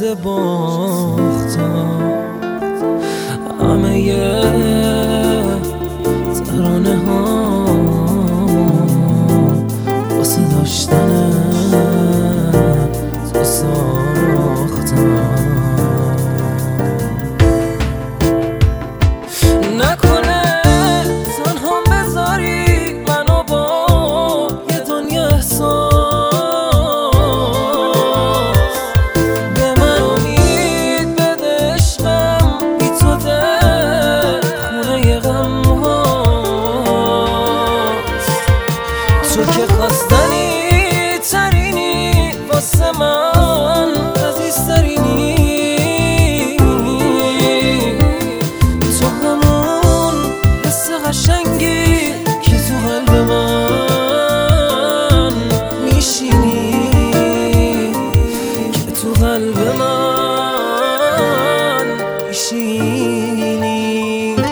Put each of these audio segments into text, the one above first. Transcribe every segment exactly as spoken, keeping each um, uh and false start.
شده باختم همه یه ترانه ها واسه داشتن تو ساختم. نکنه تنها بذاری منو با یه دنیا احساس، به من امید بده عشقم، بی تو دل خونه غم هاست. تو که خواستنی ترینی واسه من عزیز ترینی، تو همون حس قشنگی که تو قلب من میشینی، که تو قلب من میشینی.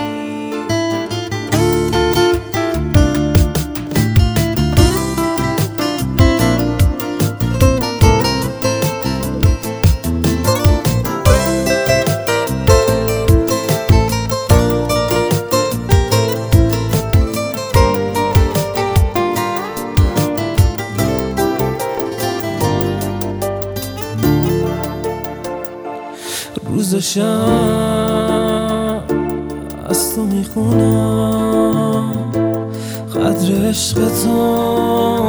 روز و شب از تو میخونم قدر عشق تو